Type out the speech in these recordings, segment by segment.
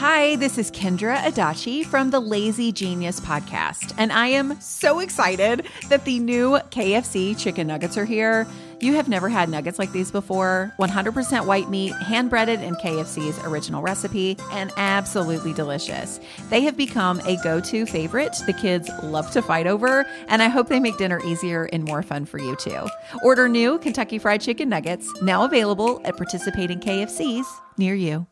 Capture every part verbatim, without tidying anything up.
Hi, this is Kendra Adachi from the Lazy Genius podcast, and I am so excited that the new K F C chicken nuggets are here. You have never had nuggets like these before. one hundred percent white meat, hand-breaded in K F C's original recipe, and absolutely delicious. They have become a go-to favorite the kids love to fight over, and I hope they make dinner easier and more fun for you too. Order new Kentucky Fried Chicken Nuggets, now available at participating K F Cs near you.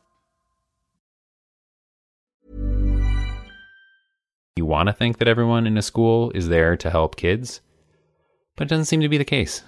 You want to think that everyone in a school is there to help kids, but it doesn't seem to be the case.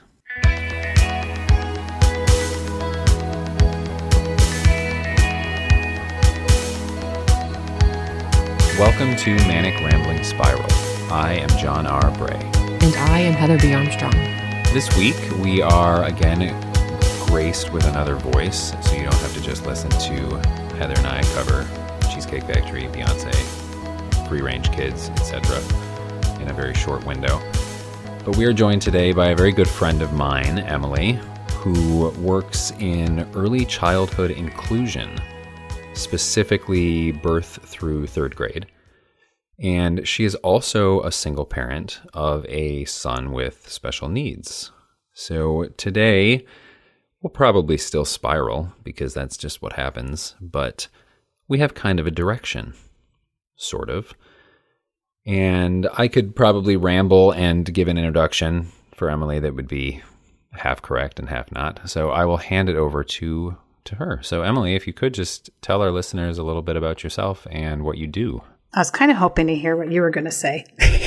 Welcome to Manic Rambling Spiral. I am John R. Bray. And I am Heather B. Armstrong. This week, we are again graced with another voice, so you don't have to just listen to Heather and I cover Cheesecake Factory, Beyonce, Free-Range Kids, et cetera in a very short window. But we are joined today by a very good friend of mine, Emily, who works in early childhood inclusion, specifically birth through third grade. And she is also a single parent of a son with special needs. So today, we'll probably still spiral because that's just what happens, but we have kind of a direction. Sort of. And I could probably ramble and give an introduction for Emily that would be half correct and half not. So I will hand it over to, to her. So Emily, if you could just tell our listeners a little bit about yourself and what you do. I was kind of hoping to hear what you were going to say.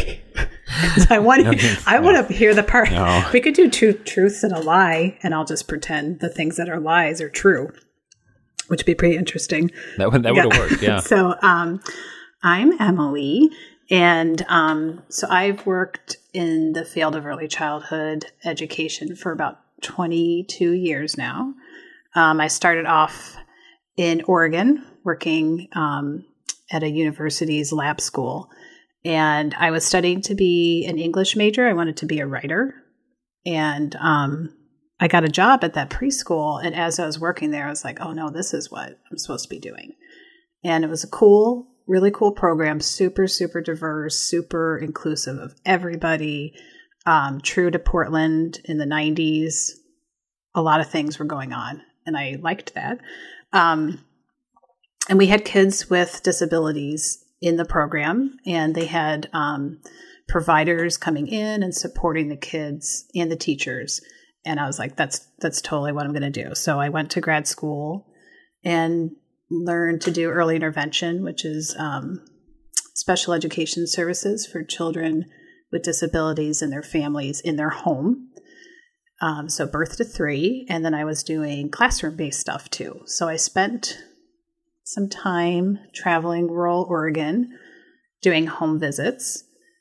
So I want, no, I no. want to hear the part. No. We could do two truths and a lie, and I'll just pretend the things that are lies are true, which would be pretty interesting. That would that would have worked, yeah. So um, I'm Emily, and um, so I've worked in the field of early childhood education for about twenty-two years now. Um, I started off in Oregon working um, at a university's lab school, and I was studying to be an English major. I wanted to be a writer, and um, I got a job at that preschool, and as I was working there, I was like, oh no, this is what I'm supposed to be doing. And it was a cool, really cool program, super, super diverse, super inclusive of everybody, um, true to Portland in the nineties. A lot of things were going on, and I liked that. Um, and we had kids with disabilities in the program, and they had um, providers coming in and supporting the kids and the teachers. And I was like, that's that's totally what I'm going to do. So I went to grad school and learned to do early intervention, which is um, special education services for children with disabilities and their families in their home. Um, so birth to three. And then I was doing classroom-based stuff too. So I spent some time traveling rural Oregon, doing home visits,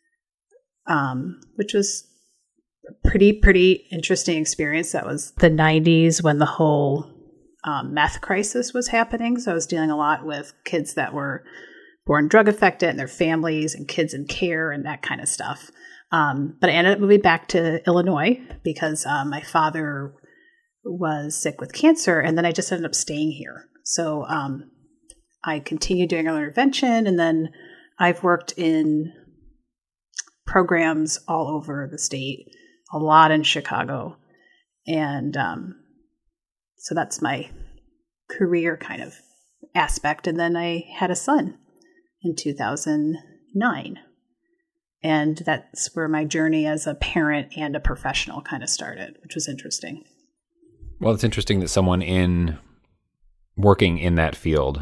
um, which was pretty, pretty interesting experience. That was the nineties when the whole um, meth crisis was happening. So I was dealing a lot with kids that were born drug affected and their families and kids in care and that kind of stuff. Um, but I ended up moving back to Illinois because uh, my father was sick with cancer, and then I just ended up staying here. So um, I continued doing early intervention, and then I've worked in programs all over the state, a lot in Chicago. And um, so that's my career kind of aspect. And then I had a son in two thousand nine. And that's where my journey as a parent and a professional kind of started, which was interesting. Well, it's interesting that someone in working in that field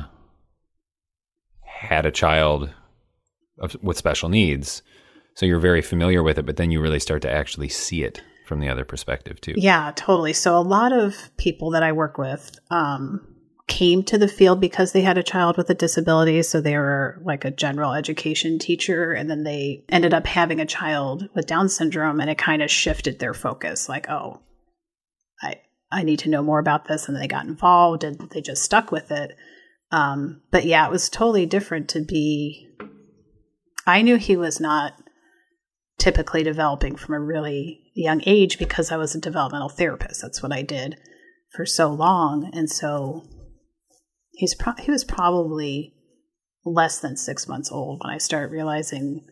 had a child of, with special needs. So you're very familiar with it, but then you really start to actually see it from the other perspective too. Yeah, totally. So a lot of people that I work with um, came to the field because they had a child with a disability. So they were like a general education teacher, and then they ended up having a child with Down syndrome, and it kind of shifted their focus. Like, oh, I I need to know more about this. And they got involved and they just stuck with it. Um, but yeah, it was totally different to be, I knew he was not typically developing from a really young age because I was a developmental therapist. That's what I did for so long. And so he's pro- he was probably less than six months old when I started realizing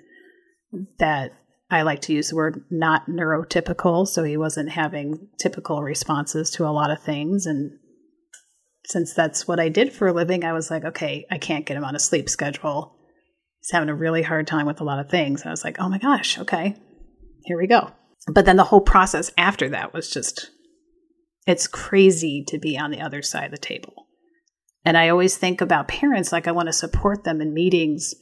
that I like to use the word not neurotypical. So he wasn't having typical responses to a lot of things. And since that's what I did for a living, I was like, okay, I can't get him on a sleep schedule. He's having a really hard time with a lot of things. And I was like, oh my gosh, okay, here we go. But then the whole process after that was just, it's crazy to be on the other side of the table. And I always think about parents, like I want to support them in meetings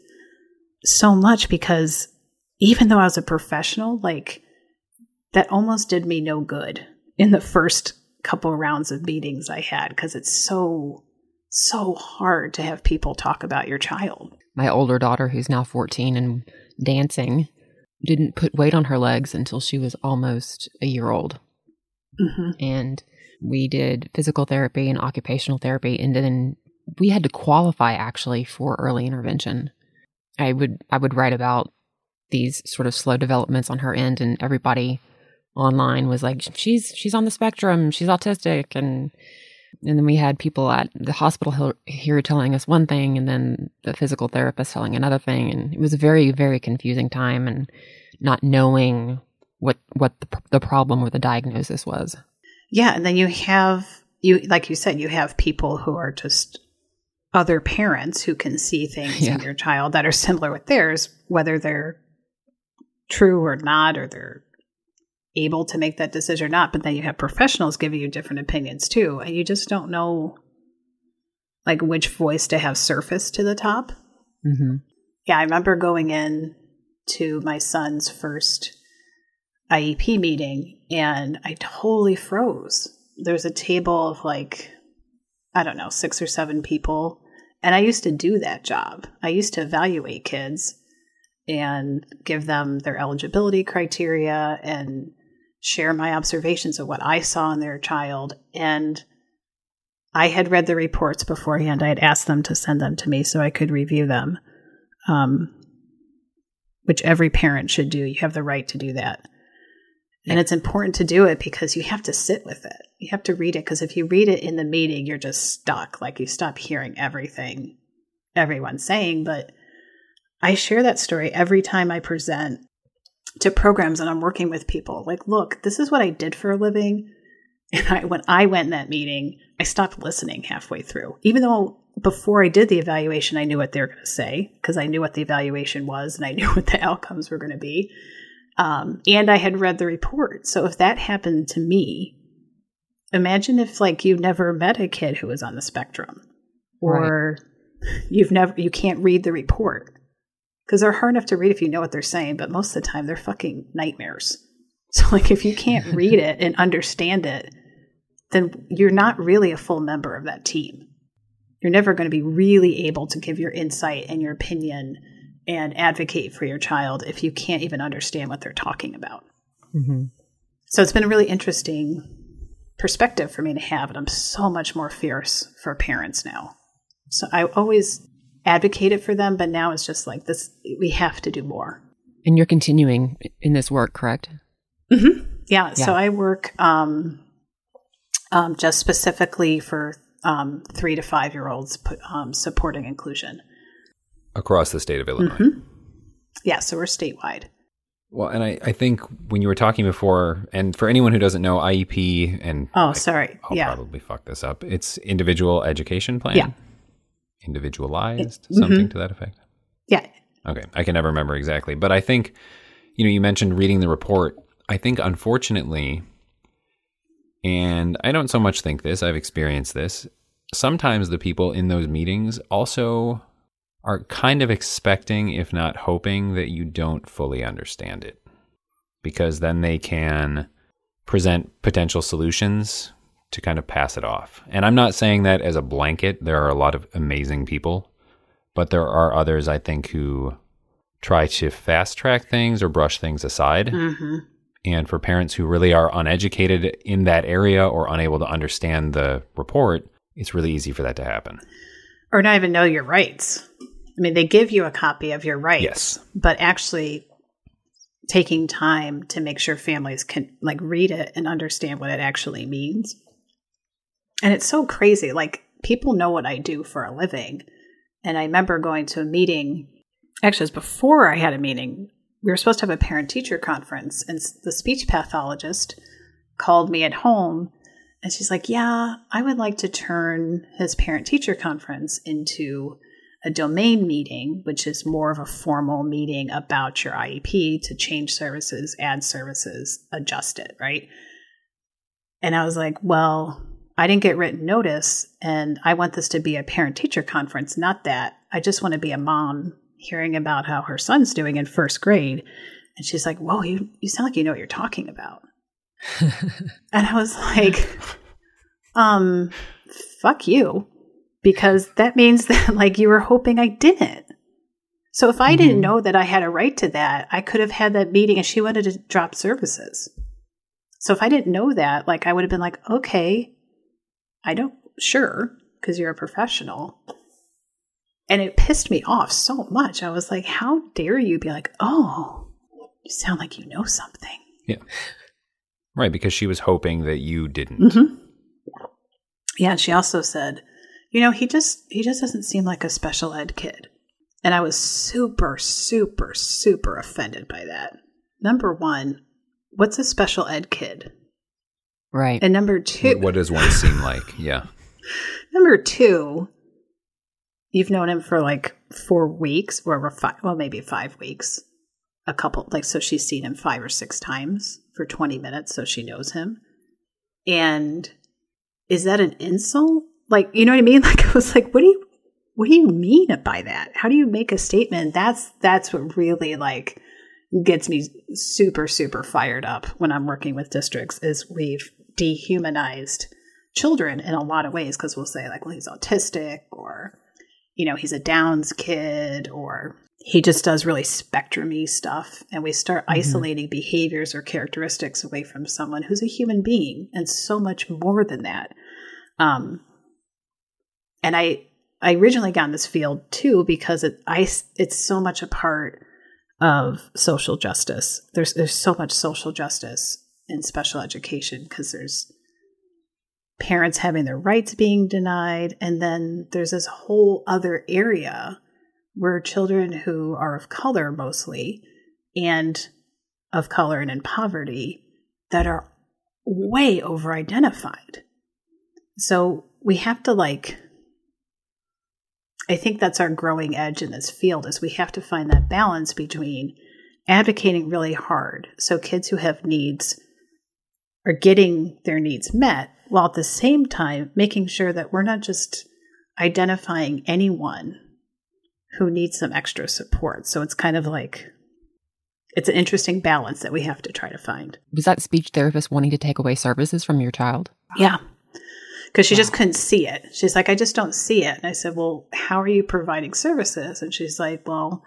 so much because even though I was a professional, like that almost did me no good in the first couple rounds of meetings I had because it's so, so hard to have people talk about your child. My older daughter, who's now fourteen and dancing, didn't put weight on her legs until she was almost a year old. Mm-hmm. And we did physical therapy and occupational therapy, and then we had to qualify actually for early intervention. I would I would write about these sort of slow developments on her end, and everybody online was like, she's she's on the spectrum, she's autistic, and and then we had people at the hospital here telling us one thing, and then the physical therapist telling another thing, and it was a very, very confusing time, and not knowing what what the, the problem or the diagnosis was. Yeah, and then you have, you like you said, you have people who are just other parents who can see things yeah. in your child that are similar with theirs, whether they're true or not, or they're able to make that decision or not. But then you have professionals giving you different opinions too, and you just don't know like which voice to have surface to the top. Mm-hmm. Yeah, I remember going in to my son's first I E P meeting, and I totally froze. There's a table of like, I don't know, six or seven people. And I used to do that job. I used to evaluate kids and give them their eligibility criteria and share my observations of what I saw in their child. And I had read the reports beforehand. I had asked them to send them to me so I could review them, um, which every parent should do. You have the right to do that. And it's important to do it because you have to sit with it. You have to read it, because if you read it in the meeting, you're just stuck. Like you stop hearing everything everyone's saying. But I share that story every time I present to programs and I'm working with people. Like, look, this is what I did for a living. And I, when I went in that meeting, I stopped listening halfway through. Even though before I did the evaluation, I knew what they were going to say because I knew what the evaluation was and I knew what the outcomes were going to be. Um, and I had read the report. So if that happened to me, imagine if like you never met a kid who was on the spectrum, or right. you've never, you can't read the report because they're hard enough to read if you know what they're saying, but most of the time they're fucking nightmares. So like if you can't read it and understand it, then you're not really a full member of that team. You're never going to be really able to give your insight and your opinion and advocate for your child if you can't even understand what they're talking about. Mm-hmm. So it's been a really interesting perspective for me to have, and I'm so much more fierce for parents now. So I always advocated for them, but now it's just like this, we have to do more. And you're continuing in this work, correct? Mm-hmm. Yeah, yeah. So I work um, um, just specifically for um, three to five-year-olds um, supporting inclusion. Across the state of Illinois. Mm-hmm. Yeah, so we're statewide. Well, and I, I think when you were talking before, and for anyone who doesn't know, I E P, and oh, I, sorry, I'll yeah. probably fuck this up. It's individual education plan? Yeah. Individualized? It, something mm-hmm. to that effect? Yeah. Okay, I can never remember exactly. But I think, you know, you mentioned reading the report. I think, unfortunately, and I don't so much think this, I've experienced this, sometimes the people in those meetings also are kind of expecting, if not hoping, that you don't fully understand it. Because then they can present potential solutions to kind of pass it off. And I'm not saying that as a blanket. There are a lot of amazing people. But there are others, I think, who try to fast track things or brush things aside. Mm-hmm. And for parents who really are uneducated in that area or unable to understand the report, it's really easy for that to happen. Or not even know your rights. I mean, they give you a copy of your rights, yes. but actually taking time to make sure families can like read it and understand what it actually means. And it's so crazy. Like, people know what I do for a living, And I remember going to a meeting, actually it was before I had a meeting. We were supposed to have a parent-teacher conference, and the speech pathologist called me at home, and she's like, yeah, I would like to turn his parent-teacher conference into a domain meeting, which is more of a formal meeting about your I E P to change services, add services, adjust it, right? And I was like, well, I didn't get written notice, and I want this to be a parent-teacher conference, not that. I just want to be a mom hearing about how her son's doing in first grade. And she's like, whoa, you, you sound like you know what you're talking about. And I was like, um, fuck you. Because that means that like you were hoping I didn't. So if I mm-hmm. didn't know that I had a right to that, I could have had that meeting and she wanted to drop services. So if I didn't know that, like I would have been like, okay, I don't, sure, because you're a professional. And it pissed me off so much. I was like, how dare you be like, oh, you sound like you know something. Yeah. Right, because she was hoping that you didn't. Mm-hmm. Yeah, she also said, you know, he just he just doesn't seem like a special ed kid. And I was super, super, super offended by that. Number one, what's a special ed kid? Right. And number two. What, what does one seem like? Yeah. Number two, you've known him for like four weeks or five, well, maybe five weeks. A couple, like, so she's seen him five or six times for twenty minutes, so she knows him. And is that an insult? Like, you know what I mean? Like, I was like, what do you, what do you mean by that? How do you make a statement? That's, that's what really like gets me super, super fired up when I'm working with districts is we've dehumanized children in a lot of ways. Cause we'll say like, well, he's autistic or, you know, he's a Downs kid or he just does really spectrum-y stuff. And we start mm-hmm. isolating behaviors or characteristics away from someone who's a human being and so much more than that. Um, And I, I originally got in this field too because it, I, it's so much a part of social justice. There's there's so much social justice in special education because there's parents having their rights being denied, and then there's this whole other area where children who are of color mostly and of color and in poverty that are way over-identified. So we have to like... I think that's our growing edge in this field is we have to find that balance between advocating really hard so kids who have needs are getting their needs met while at the same time making sure that we're not just identifying anyone who needs some extra support. So it's kind of like, it's an interesting balance that we have to try to find. Was that speech therapist wanting to take away services from your child? Yeah. Because she wow. just couldn't see it. She's like, I just don't see it. And I said, well, how are you providing services? And she's like, well,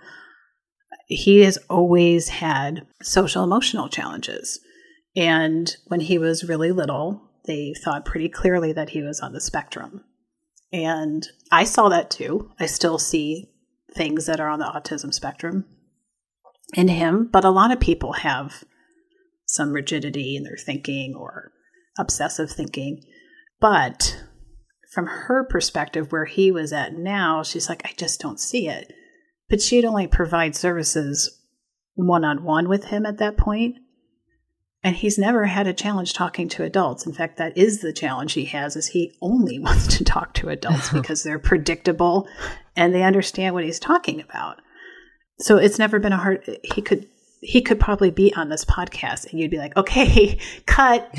he has always had social emotional challenges. And when he was really little, they thought pretty clearly that he was on the spectrum. And I saw that too. I still see things that are on the autism spectrum in him. But a lot of people have some rigidity in their thinking or obsessive thinking. But from her perspective, where he was at now, she's like, I just don't see it. But she'd only provide services one-on-one with him at that point. And he's never had a challenge talking to adults. In fact, that is the challenge he has, is he only wants to talk to adults because they're predictable and they understand what he's talking about. So it's never been a hard, he could, he could probably be on this podcast and you'd be like, okay, cut.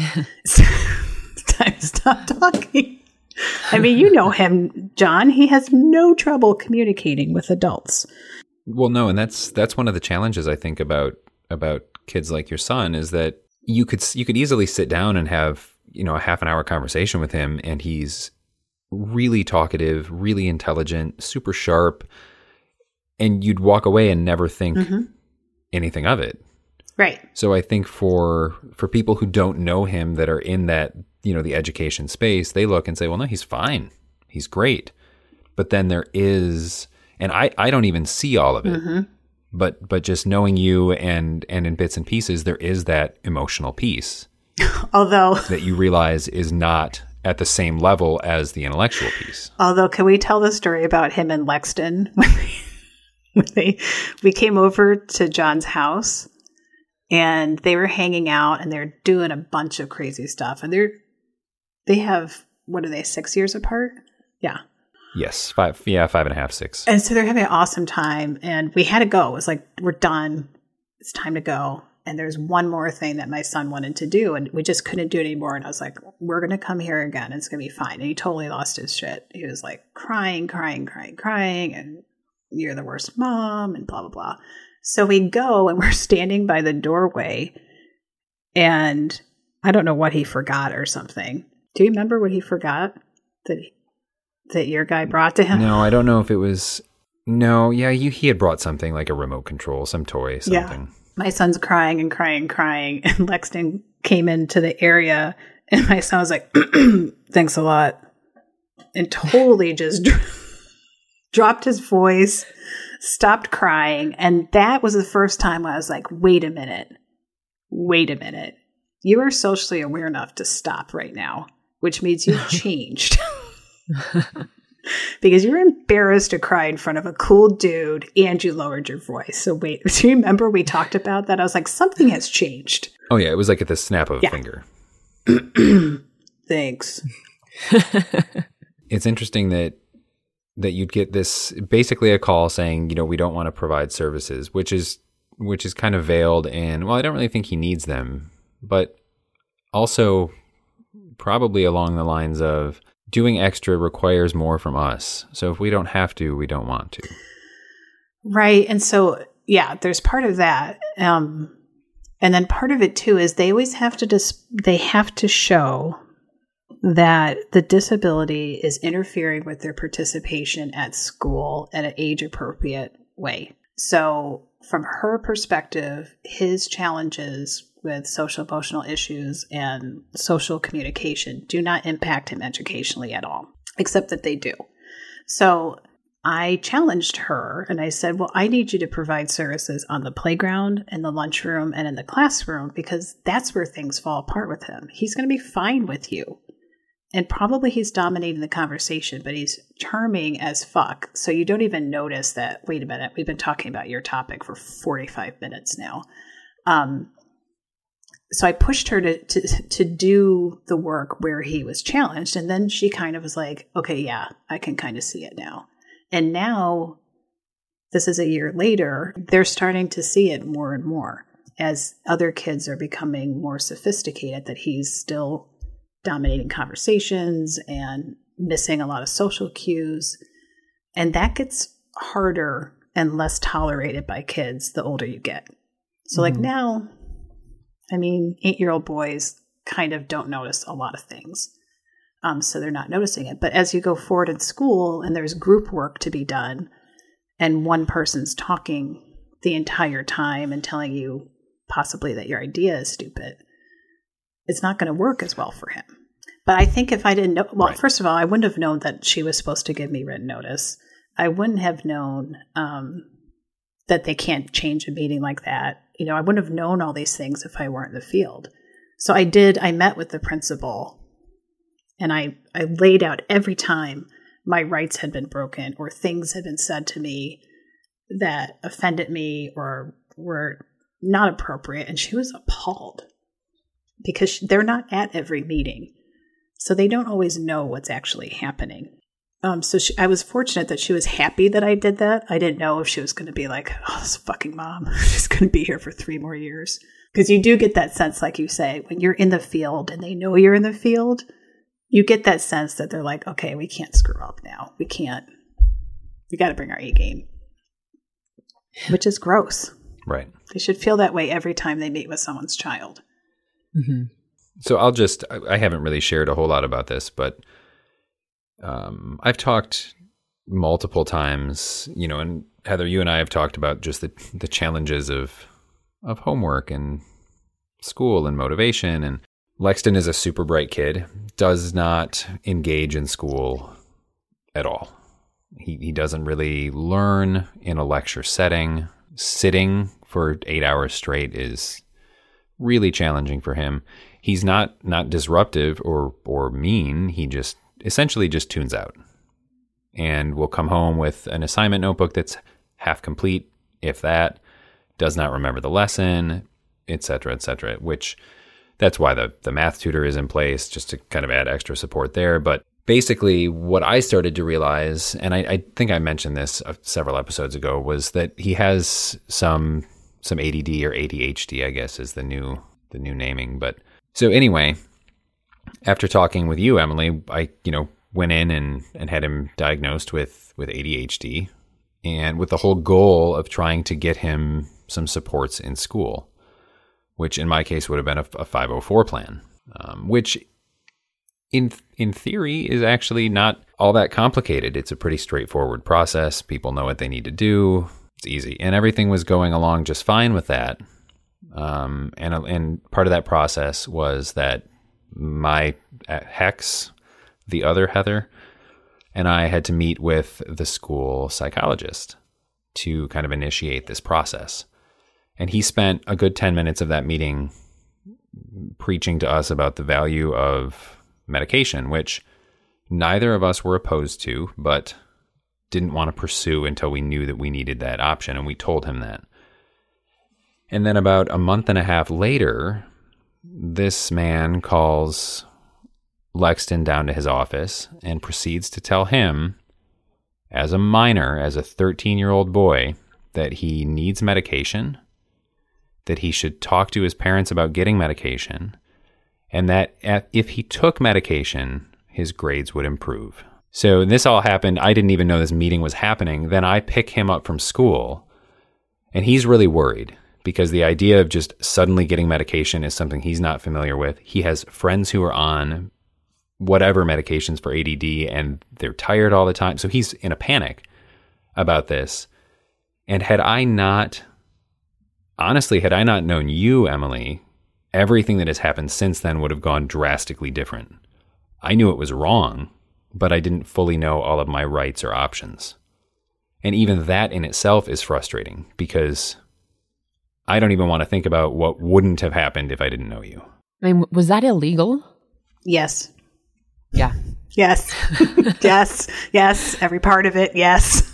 Time to stop talking. I mean, you know him, John. He has no trouble communicating with adults. Well, no, and that's that's one of the challenges I think about about kids like your son is that you could you could easily sit down and have, you know, a half an hour conversation with him, and he's really talkative, really intelligent, super sharp, and you'd walk away and never think mm-hmm. anything of it. Right. So I think for for people who don't know him that are in that, you know, the education space, they look and say, well, no, he's fine. He's great. But then there is, and I, I don't even see all of it, mm-hmm. but but just knowing you and and in bits and pieces, there is that emotional piece. Although that you realize is not at the same level as the intellectual piece. Although, can we tell the story about him and Lexton? When they, we came over to John's house and they were hanging out and they're doing a bunch of crazy stuff. And they're, they have, what are they, six years apart? Yeah. Yes. Five. Yeah. Five and a half, six. And so they're having an awesome time and we had to go. It was like, we're done. It's time to go. And there's one more thing that my son wanted to do and we just couldn't do it anymore. And I was like, we're going to come here again. It's going to be fine. And he totally lost his shit. He was like crying, crying, crying, crying. And you're the worst mom and blah, blah, blah. So we go and we're standing by the doorway and I don't know what he forgot or something. Do you remember what he forgot that he, that your guy brought to him? No, I don't know if it was, no, yeah, you, he had brought something like a remote control, some toy, something. Yeah. My son's crying and crying and crying and Lexton came into the area and my son was like, thanks a lot. And totally just dropped his voice, stopped crying. And that was the first time I was like, wait a minute, wait a minute. You are socially aware enough to stop right now, which means you've changed. Because you're embarrassed to cry in front of a cool dude and you lowered your voice. So wait, do you remember we talked about that? I was like, something has changed. Oh yeah, it was like at the snap of a yeah. finger. Thanks. It's interesting that that you'd get this basically a call saying, you know, we don't want to provide services, which is which is kind of veiled in, well, I don't really think he needs them, but also probably along the lines of doing extra requires more from us. So if we don't have to, we don't want to. Right. And so, yeah, there's part of that. Um, and then part of it too is they always have to dis- they have to show that the disability is interfering with their participation at school in an age-appropriate way. So from her perspective, his challenges with social emotional issues and social communication do not impact him educationally at all, except that they do. So I challenged her and I said, well, I need you to provide services on the playground, in the lunchroom, and in the classroom, because that's where things fall apart with him. He's going to be fine with you. And probably he's dominating the conversation, but he's charming as fuck. So you don't even notice that, wait a minute, we've been talking about your topic for forty-five minutes now. Um, so I pushed her to, to to do the work where he was challenged. And then she kind of was like, okay, yeah, I can kind of see it now. And now, this is a year later, they're starting to see it more and more as other kids are becoming more sophisticated, that he's still dominating conversations and missing a lot of social cues. And that gets harder and less tolerated by kids the older you get. So mm-hmm. like now, I mean, eight-year-old boys kind of don't notice a lot of things. Um, so they're not noticing it. But as you go forward in school and there's group work to be done and one person's talking the entire time and telling you possibly that your idea is stupid, it's not going to work as well for him. But I think if I didn't know, well, right. First of all, I wouldn't have known that she was supposed to give me written notice. I wouldn't have known um, that they can't change a meeting like that. You know, I wouldn't have known all these things if I weren't in the field. So I did, I met with the principal and I, I laid out every time my rights had been broken or things had been said to me that offended me or were not appropriate. And she was appalled. Because they're not at every meeting. So they don't always know what's actually happening. Um, so she, I was fortunate that she was happy that I did that. I didn't know if she was going to be like, oh, this fucking mom, she's going to be here for three more years. Because you do get that sense, like you say, when you're in the field and they know you're in the field, you get that sense that they're like, okay, we can't screw up now. We can't. We got to bring our A game. Which is gross. Right. They should feel that way every time they meet with someone's child. Mm-hmm. So I'll just, I haven't really shared a whole lot about this, but um, I've talked multiple times, you know, and Heather, you and I have talked about just the, the challenges of, of homework and school and motivation. And Lexton is a super bright kid, does not engage in school at all. He, he doesn't really learn in a lecture setting. Sitting for eight hours straight is really challenging for him. he's not not disruptive or or mean. He just essentially just tunes out, and will come home with an assignment notebook that's half complete, if that, does not remember the lesson, et cetera, et cetera, which that's why the, the math tutor is in place, just to kind of add extra support there. But basically what I started to realize, and I, I think I mentioned this several episodes ago, was that he has some some A D D or A D H D, I guess is the new the new naming. But so anyway, after talking with you, Emily, I, you know, went in and, and had him diagnosed with, with A D H D, and with the whole goal of trying to get him some supports in school, which in my case would have been a, a five oh four plan, um, which in in theory is actually not all that complicated. It's a pretty straightforward process. People know what they need to do. It's easy. And everything was going along just fine with that. Um, and, and part of that process was that my Hex, the other Heather, and I had to meet with the school psychologist to kind of initiate this process. And he spent a good ten minutes of that meeting preaching to us about the value of medication, which neither of us were opposed to, but didn't want to pursue until we knew that we needed that option. And we told him that. And then about a month and a half later, this man calls Lexton down to his office and proceeds to tell him, as a minor, as a thirteen-year-old boy, that he needs medication, that he should talk to his parents about getting medication, and that if he took medication, his grades would improve. So this all happened. I didn't even know this meeting was happening. Then I pick him up from school, and he's really worried because the idea of just suddenly getting medication is something he's not familiar with. He has friends who are on whatever medications for A D D, and they're tired all the time. So he's in a panic about this. And had I not, honestly, had I not known you, Emily, everything that has happened since then would have gone drastically different. I knew it was wrong, but I didn't fully know all of my rights or options. And even that in itself is frustrating because I don't even want to think about what wouldn't have happened if I didn't know you. I mean, was that illegal? Yes. Yeah. Yes. Yes. Yes. Every part of it. Yes.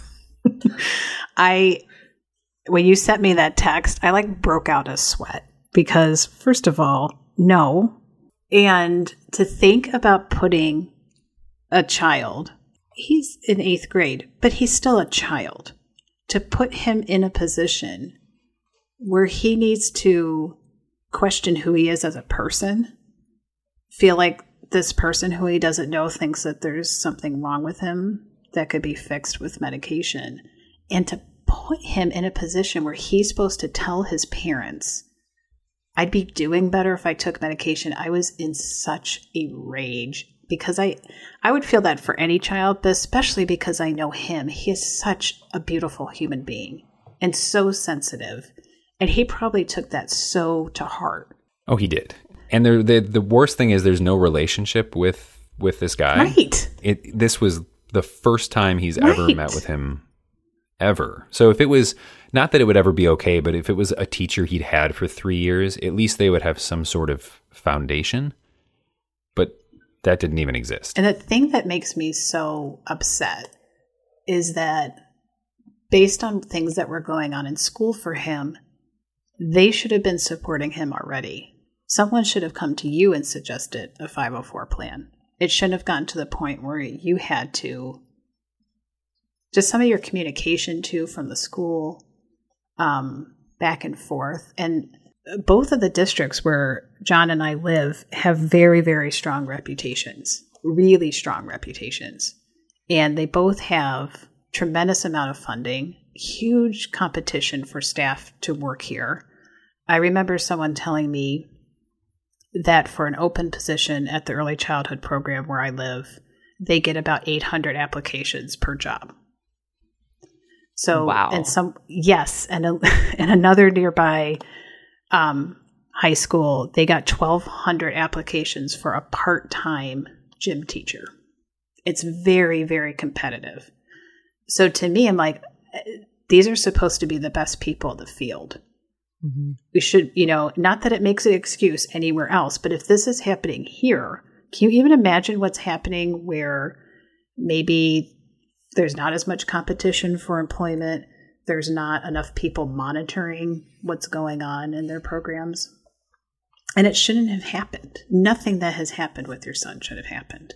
I, when you sent me that text, I like broke out a sweat because first of all, no. And to think about putting a child, he's in eighth grade, but he's still a child, to put him in a position where he needs to question who he is as a person, feel like this person who he doesn't know thinks that there's something wrong with him that could be fixed with medication, and to put him in a position where he's supposed to tell his parents, I'd be doing better if I took medication. I was in such a rage because I, I would feel that for any child, but especially because I know him. He is such a beautiful human being and so sensitive. And he probably took that so to heart. Oh, he did. And the the, the worst thing is there's no relationship with, with this guy. Right. It, this was the first time he's right. ever met with him, ever. So if it was, not that it would ever be okay, but if it was a teacher he'd had for three years, at least they would have some sort of foundation. But that didn't even exist. And the thing that makes me so upset is that based on things that were going on in school for him, they should have been supporting him already. Someone should have come to you and suggested a five oh four plan. It shouldn't have gotten to the point where you had to, just some of your communication too from the school, um, back and forth. And both of the districts where John and I live have very, very strong reputations, really strong reputations. And they both have tremendous amount of funding, huge competition for staff to work here. I remember someone telling me that for an open position at the early childhood program where I live, they get about eight hundred applications per job. So, wow. and some, yes. And, a, and another nearby um, high school, they got twelve hundred applications for a part-time gym teacher. It's very, very competitive. So to me, I'm like, these are supposed to be the best people in the field. Mm-hmm. We should, you know, not that it makes an excuse anywhere else, but if this is happening here, can you even imagine what's happening where maybe there's not as much competition for employment, there's not enough people monitoring what's going on in their programs? And it shouldn't have happened. Nothing that has happened with your son should have happened.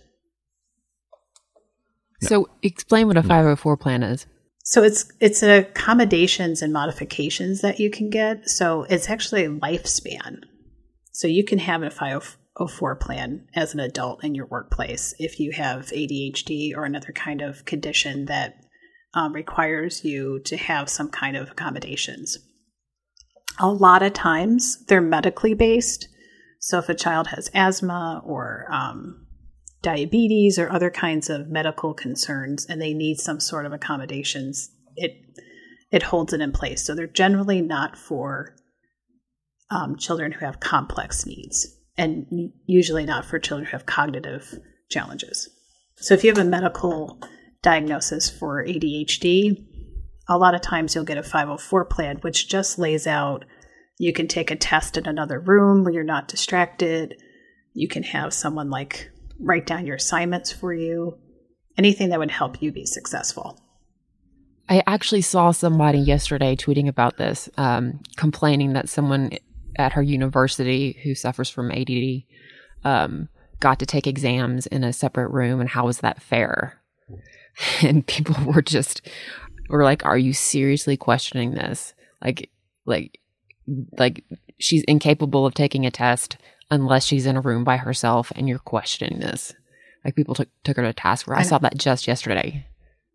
So explain what a five oh four plan is. So it's it's accommodations and modifications that you can get. So it's actually a lifespan. So you can have a five oh four plan as an adult in your workplace if you have A D H D or another kind of condition that um, requires you to have some kind of accommodations. A lot of times they're medically based. So if a child has asthma or um, diabetes or other kinds of medical concerns and they need some sort of accommodations, it it holds it in place. So they're generally not for um, children who have complex needs, and usually not for children who have cognitive challenges. So if you have a medical diagnosis for A D H D, a lot of times you'll get a five oh four plan, which just lays out you can take a test in another room where you're not distracted. You can have someone like write down your assignments for you, anything that would help you be successful. I actually saw somebody yesterday tweeting about this, um, complaining that someone at her university who suffers from A D D um, got to take exams in a separate room, and how was that fair? And people were just were like, "Are you seriously questioning this? Like, like, like she's incapable of taking a test unless she's in a room by herself, and you're questioning this." Like, people took took her to task. I, I saw that just yesterday.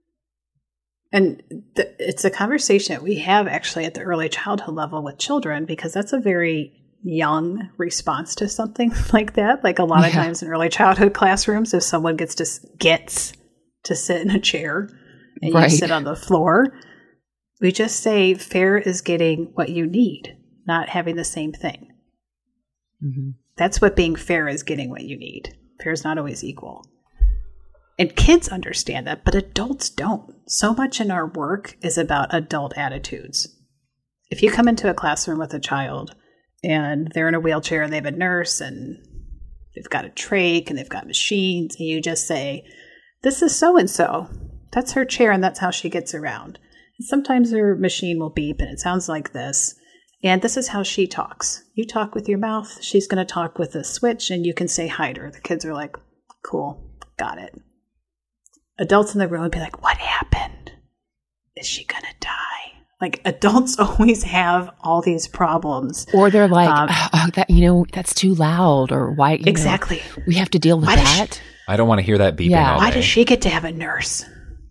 And the, it's a conversation that we have actually at the early childhood level with children, because that's a very young response to something like that. Like a lot of yeah. times in early childhood classrooms, if someone gets to gets to sit in a chair and right. you sit on the floor, we just say fair is getting what you need, not having the same thing. Mm-hmm. That's what being fair is, getting what you need. Fair is not always equal. And kids understand that, but adults don't. So much in our work is about adult attitudes. If you come into a classroom with a child and they're in a wheelchair and they have a nurse and they've got a trach and they've got machines, and you just say, "This is so-and-so. That's her chair and that's how she gets around. And sometimes her machine will beep and it sounds like this. And this is how she talks. You talk with your mouth. She's going to talk with a switch and you can say hi to her." The kids are like, "Cool, got it." Adults in the room would be like, "What happened? Is she going to die?" Like, adults always have all these problems. Or they're like, um, oh, that, you know, that's too loud. Or why? You exactly. know, we have to deal with why that. She, I don't want to hear that beeping yeah. all Why day. does she get to have a nurse?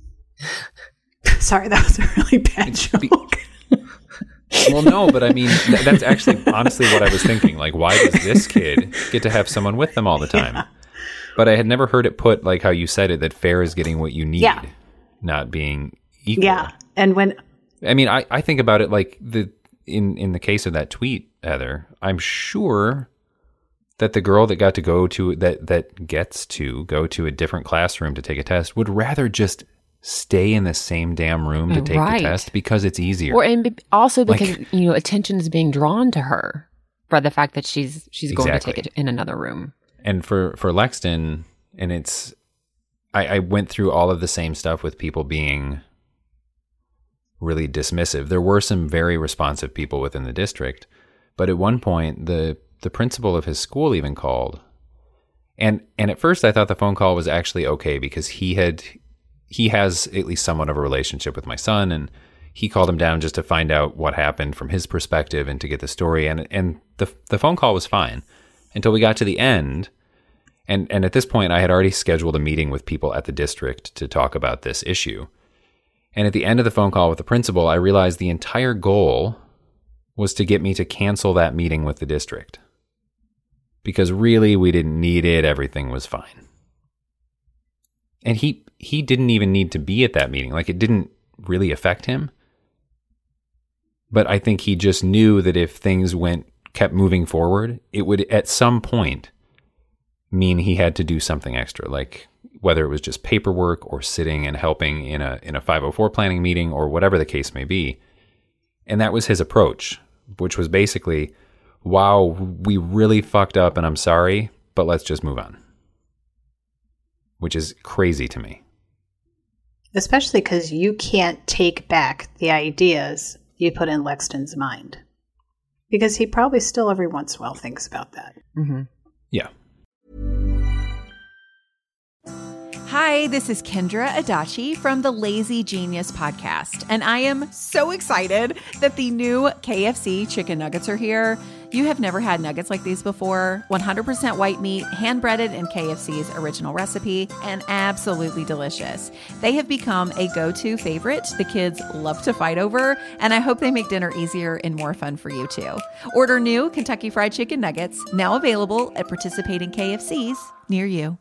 Sorry, that was a really bad joke. Well, no, but I mean, th- that's actually honestly what I was thinking. Like, why does this kid get to have someone with them all the time? Yeah. But I had never heard it put like how you said it, that fair is getting what you need, yeah. not being equal. Yeah. And when... I mean, I, I think about it like the in, in the case of that tweet, Heather, I'm sure that the girl that got to go to, that, that gets to go to a different classroom to take a test would rather just stay in the same damn room to take right. the test because it's easier. Or and also because, like, you know, attention is being drawn to her by the fact that she's she's going exactly. to take it in another room. And for, for Lexton, and it's, I, I went through all of the same stuff with people being really dismissive. There were some very responsive people within the district, but at one point, the the principal of his school even called. And and at first I thought the phone call was actually okay because he had, he has at least somewhat of a relationship with my son, and he called him down just to find out what happened from his perspective and to get the story. And and the the phone call was fine until we got to the end. And and at this point, I had already scheduled a meeting with people at the district to talk about this issue. And at the end of the phone call with the principal, I realized the entire goal was to get me to cancel that meeting with the district. Because really, we didn't need it. Everything was fine. And he he didn't even need to be at that meeting. Like, it didn't really affect him. But I think he just knew that if things went kept moving forward, it would at some point mean he had to do something extra, like whether it was just paperwork or sitting and helping in a in a five oh four planning meeting or whatever the case may be. And that was his approach. which was basically, wow, we really fucked up and I'm sorry, but let's just move on. Which is crazy to me. Especially because you can't take back the ideas you put in Lexton's mind. Because he probably still every once in a while thinks about that. Mm-hmm. Yeah. Hi, this is Kendra Adachi from the Lazy Genius podcast, and I am so excited that the new K F C chicken nuggets are here. You have never had nuggets like these before. one hundred percent white meat, hand-breaded in K F C's original recipe, and absolutely delicious. They have become a go-to favorite the kids love to fight over, and I hope they make dinner easier and more fun for you too. Order new Kentucky Fried Chicken nuggets, now available at participating K F Cs near you.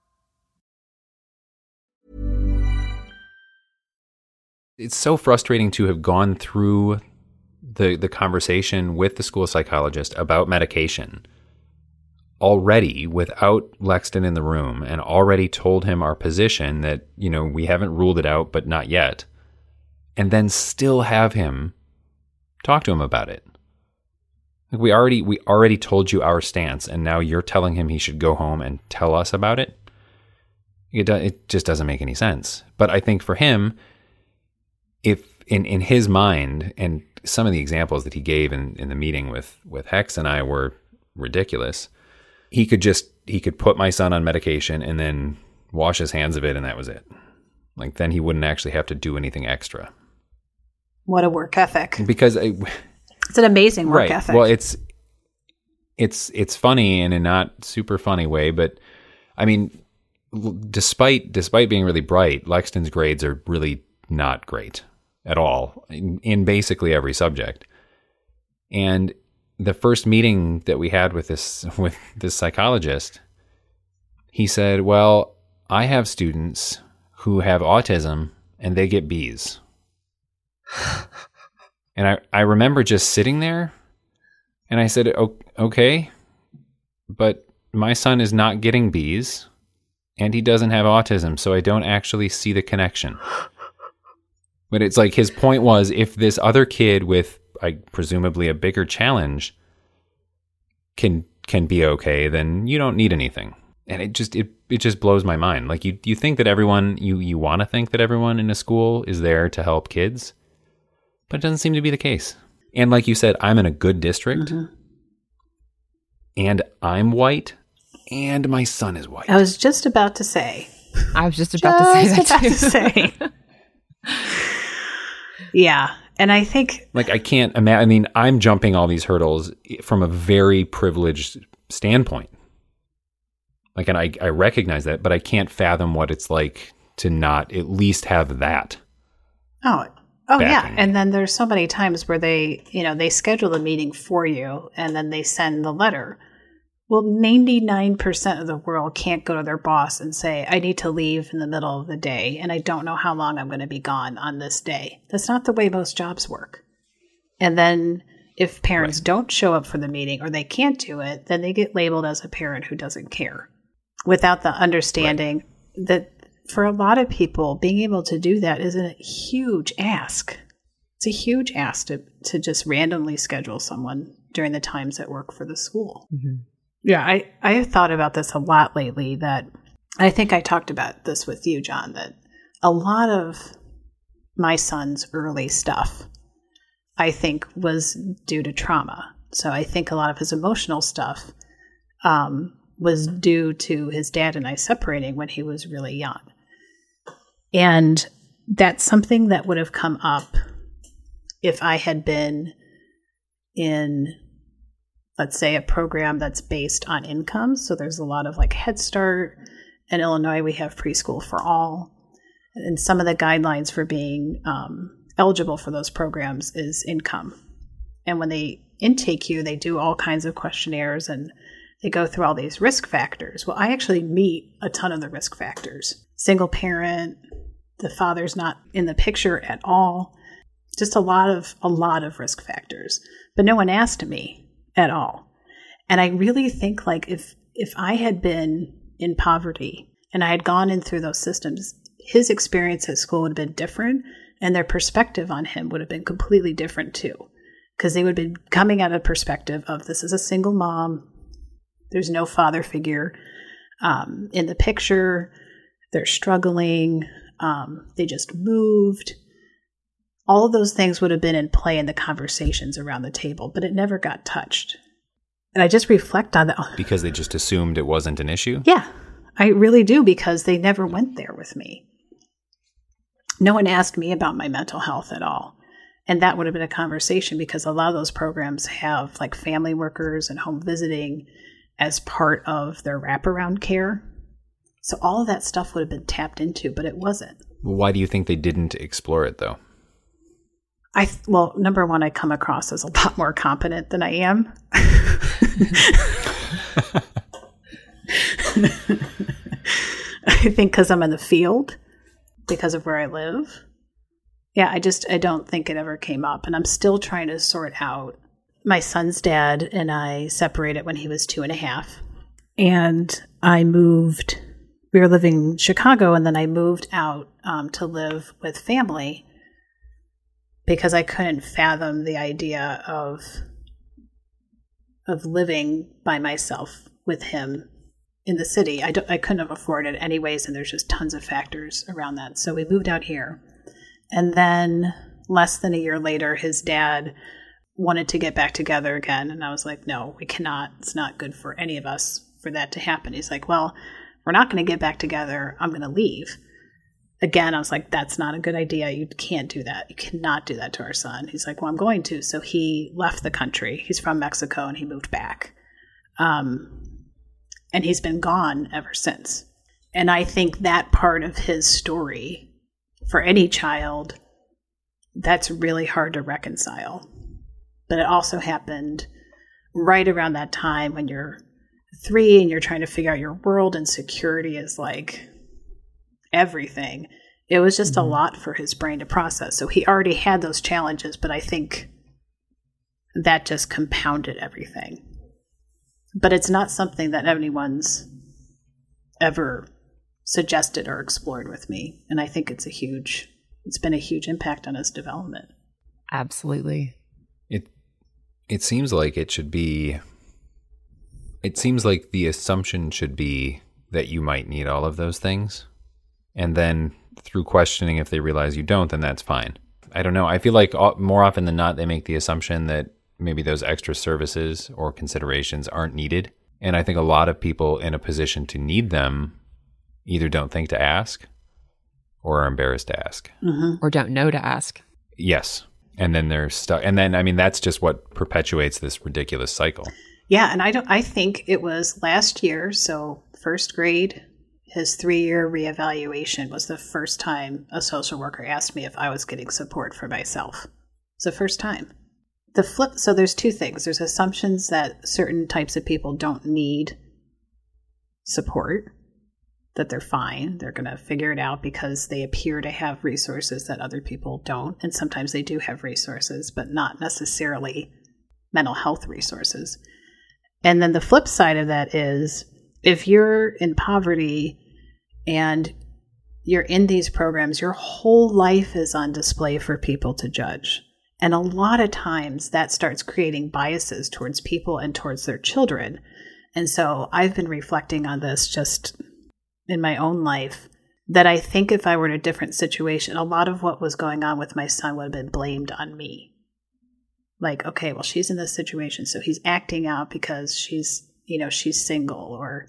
It's so frustrating to have gone through the the conversation with the school psychologist about medication already without Lexton in the room, and already told him our position that, you know, we haven't ruled it out, but not yet. And then still have him talk to him about it. Like we already we already told you our stance, and now you're telling him he should go home and tell us about it. It do, it just doesn't make any sense. But I think for him, if in, in his mind, and some of the examples that he gave in, in the meeting with, with Hex and I were ridiculous, he could just, he could put my son on medication and then wash his hands of it, and that was it. Like, then he wouldn't actually have to do anything extra. What a work ethic. Because I, it's an amazing work right. ethic. Well, it's, it's, it's funny in a not super funny way, but I mean, despite, despite being really bright, Lexton's grades are really not great at all in, in basically every subject. And the first meeting that we had with this with this psychologist, he said, well, I have students who have autism and they get B's. And I, I remember just sitting there and I said, okay, but my son is not getting B's and he doesn't have autism, so I don't actually see the connection. But it's like his point was, if this other kid with like presumably a bigger challenge can can be okay, then you don't need anything. And it just it it just blows my mind. Like you you think that everyone you you want to think that everyone in a school is there to help kids, but it doesn't seem to be the case. And like you said, I'm in a good district, mm-hmm. and I'm white, and my son is white. I was just about to say. I was just about just to say that about too. To say. Yeah. And I think, like, I can't imagine, I mean, I'm jumping all these hurdles from a very privileged standpoint. Like, and I, I recognize that, but I can't fathom what it's like to not at least have that. Oh, oh yeah. backing. And then there's so many times where they, you know, they schedule the meeting for you and then they send the letter. Well, ninety-nine percent of the world can't go to their boss and say, I need to leave in the middle of the day and I don't know how long I'm going to be gone on this day. That's not the way most jobs work. And then if parents right. don't show up for the meeting or they can't do it, then they get labeled as a parent who doesn't care, without the understanding right. that for a lot of people, being able to do that is a huge ask. It's a huge ask to, to just randomly schedule someone during the times that work for the school. Mm-hmm. Yeah, I, I have thought about this a lot lately, that I think I talked about this with you, John, that a lot of my son's early stuff, I think, was due to trauma. So I think a lot of his emotional stuff um, was due to his dad and I separating when he was really young. And that's something that would have come up if I had been in, let's say, a program that's based on income. So there's a lot of like Head Start. In Illinois, we have Preschool for All. And some of the guidelines for being um, eligible for those programs is income. And when they intake you, they do all kinds of questionnaires and they go through all these risk factors. Well, I actually meet a ton of the risk factors. Single parent, the father's not in the picture at all. Just a lot of a lot of risk factors. But no one asked me at all. And I really think, like, if if I had been in poverty and I had gone in through those systems, his experience at school would have been different and their perspective on him would have been completely different too. because they would have been coming at a perspective of this is a single mom. There's no father figure um, in the picture. They're struggling. Um, they just moved. All of those things would have been in play in the conversations around the table, but it never got touched. And I just reflect on that. Because they just assumed it wasn't an issue? Yeah, I really do, because they never went there with me. No one asked me about my mental health at all. And that would have been a conversation, because a lot of those programs have like family workers and home visiting as part of their wraparound care. So all of that stuff would have been tapped into, but it wasn't. Why do you think they didn't explore it, though? I Well, number one, I come across as a lot more competent than I am. I think because I'm in the field, because of where I live. Yeah, I just, I don't think it ever came up. And I'm still trying to sort out. My son's dad and I separated when he was two and a half. And I moved, we were living in Chicago, and then I moved out um, to live with family because I couldn't fathom the idea of of living by myself with him in the city. I, don't, I couldn't have afforded it anyways, and there's just tons of factors around that. So we moved out here. And then less than a year later, his dad wanted to get back together again. And I was like, no, we cannot. It's not good for any of us for that to happen. He's like, well, we're not going to get back together. I'm going to leave. Again, I was like, that's not a good idea. You can't do that. You cannot do that to our son. He's like, well, I'm going to. So he left the country. He's from Mexico, and he moved back. Um, and he's been gone ever since. And I think that part of his story, for any child, that's really hard to reconcile. But it also happened right around that time when you're three and you're trying to figure out your world, and security is like everything. It was just mm-hmm. a lot for his brain to process. So he already had those challenges, but I think that just compounded everything. But it's not something that anyone's ever suggested or explored with me. And I think it's a huge, it's been a huge impact on his development. Absolutely. It it seems like it should be, it seems like the assumption should be that you might need all of those things. And then through questioning, if they realize you don't, then that's fine. I don't know. I feel like more often than not, they make the assumption that maybe those extra services or considerations aren't needed. And I think a lot of people in a position to need them either don't think to ask or are embarrassed to ask. Mm-hmm. Or don't know to ask. Yes. And then they're stuck. And then, I mean, that's just what perpetuates this ridiculous cycle. Yeah. And I don't, I think it was last year. So first grade, his three-year reevaluation was the first time a social worker asked me if I was getting support for myself. It's the first time. The flip, so there's two things. There's assumptions that certain types of people don't need support, that they're fine, they're going to figure it out because they appear to have resources that other people don't. And sometimes they do have resources, but not necessarily mental health resources. And then the flip side of that is, if you're in poverty and you're in these programs, your whole life is on display for people to judge. And a lot of times that starts creating biases towards people and towards their children. And so I've been reflecting on this just in my own life, that I think if I were in a different situation, a lot of what was going on with my son would have been blamed on me. Like, okay, well, she's in this situation, so he's acting out because she's, you know, she's single, or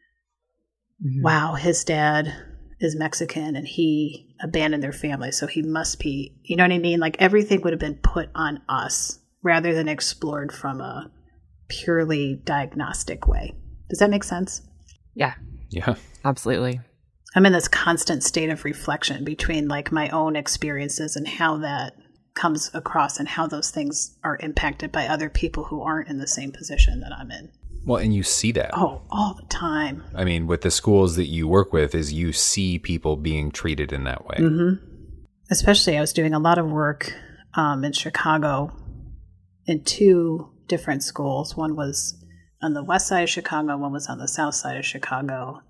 mm-hmm. wow, his dad is Mexican and he abandoned their family, so he must be, you know what I mean? Like, everything would have been put on us rather than explored from a purely diagnostic way. Does that make sense? Yeah. Yeah. Absolutely. I'm in this constant state of reflection between like my own experiences and how that comes across and how those things are impacted by other people who aren't in the same position that I'm in. Well, and you see that. Oh, all the time. I mean, with the schools that you work with, is you see people being treated in that way. Mm-hmm. Especially, I was doing a lot of work um, in Chicago in two different schools. One was on the west side of Chicago, one was on the south side of Chicago.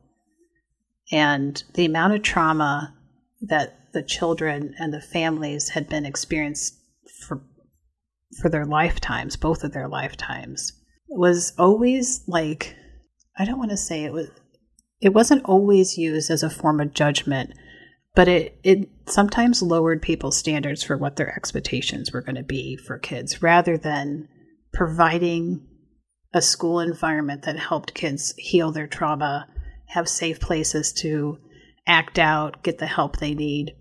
And the amount of trauma that the children and the families had been experienced for for their lifetimes, both of their lifetimes, was always like, I don't want to say it was, it wasn't always used as a form of judgment, but it, it sometimes lowered people's standards for what their expectations were going to be for kids, rather than providing a school environment that helped kids heal their trauma, have safe places to act out, get the help they need,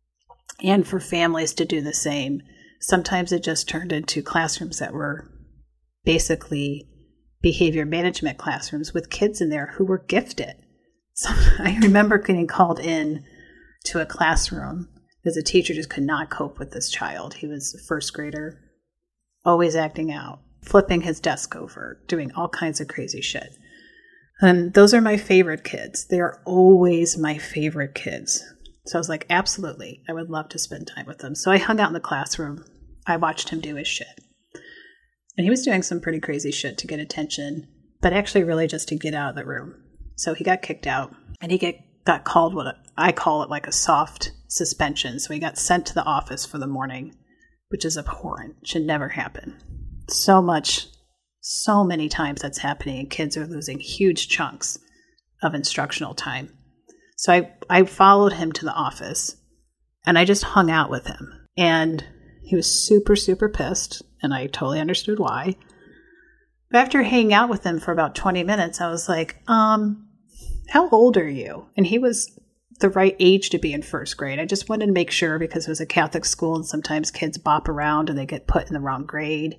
and for families to do the same. Sometimes it just turned into classrooms that were basically behavior management classrooms with kids in there who were gifted. So I remember getting called in to a classroom because a teacher just could not cope with this child. He was a first grader, always acting out, flipping his desk over, doing all kinds of crazy shit. And those are my favorite kids. They are always my favorite kids. So I was like, absolutely, I would love to spend time with them. So I hung out in the classroom. I watched him do his shit. And he was doing some pretty crazy shit to get attention, but actually really just to get out of the room. So he got kicked out, and he get, got called what I call it like a soft suspension. So he got sent to the office for the morning, which is abhorrent. Should never happen. So much, so many times that's happening, and kids are losing huge chunks of instructional time. So I, I followed him to the office, and I just hung out with him. And he was super, super pissed, and I totally understood why. But after hanging out with him for about twenty minutes, I was like, um, how old are you? And he was the right age to be in first grade. I just wanted to make sure, because it was a Catholic school, and sometimes kids bop around and they get put in the wrong grade.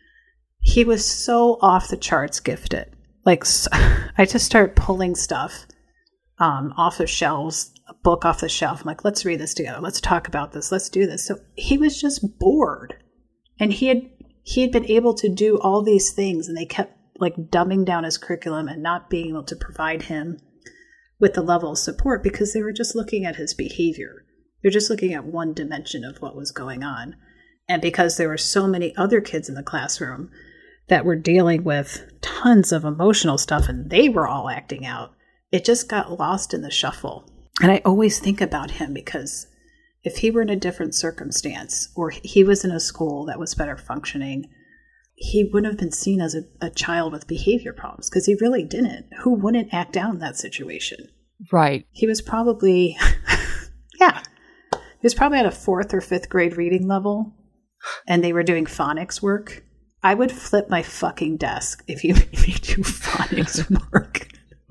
He was so off the charts gifted. Like, I just started pulling stuff um, off of shelves, a book off the shelf. I'm like, let's read this together. Let's talk about this. Let's do this. So he was just bored. And he had he had been able to do all these things, and they kept like dumbing down his curriculum and not being able to provide him with the level of support, because they were just looking at his behavior. They're just looking at one dimension of what was going on. And because there were so many other kids in the classroom that were dealing with tons of emotional stuff, and they were all acting out, it just got lost in the shuffle. And I always think about him, because if he were in a different circumstance, or he was in a school that was better functioning, he wouldn't have been seen as a, a child with behavior problems, because he really didn't. Who wouldn't act out in that situation? Right. He was probably, yeah, he was probably at a fourth or fifth grade reading level, and they were doing phonics work. I would flip my fucking desk if you made me do phonics work.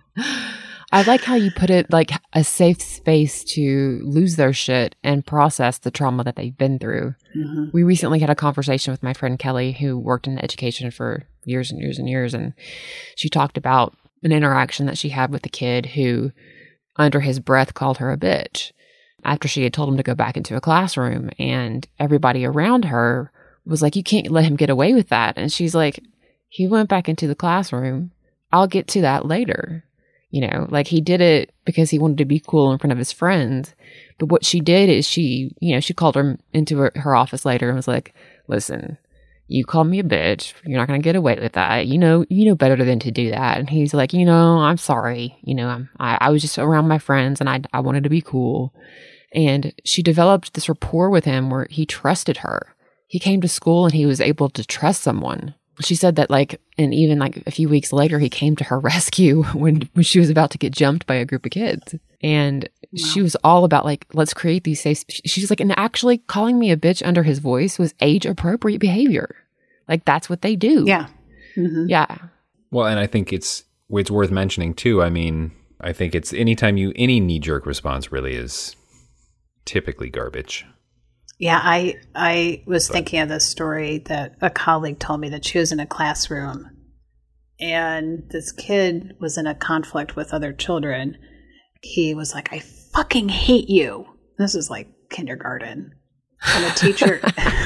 I like how you put it, like a safe space to lose their shit and process the trauma that they've been through. Mm-hmm. We recently had a conversation with my friend Kelly, who worked in education for years and years and years. And she talked about an interaction that she had with a kid who, under his breath, called her a bitch after she had told him to go back into a classroom. And everybody around her was like, you can't let him get away with that. And she's like, he went back into the classroom. I'll get to that later. You know, like he did it because he wanted to be cool in front of his friends. But what she did is she, you know, she called her into her, her office later and was like, listen, you called me a bitch. You're not going to get away with that. You know, you know better than to do that. And he's like, you know, I'm sorry. You know, I'm, I, I was just around my friends, and I, I wanted to be cool. And she developed this rapport with him where he trusted her. He came to school and he was able to trust someone. She said that, like, and even like a few weeks later, he came to her rescue when, when she was about to get jumped by a group of kids. And wow. She was all about, like, let's create these safe. She's like, and actually calling me a bitch under his voice was age appropriate behavior. Like, that's what they do. Yeah. Mm-hmm. Yeah. Well, and I think it's, it's worth mentioning too. I mean, I think it's anytime you, any knee jerk response really is typically garbage. Yeah, I I was thinking of this story that a colleague told me, that she was in a classroom and this kid was in a conflict with other children. He was like, I fucking hate you. This is like kindergarten. And the teacher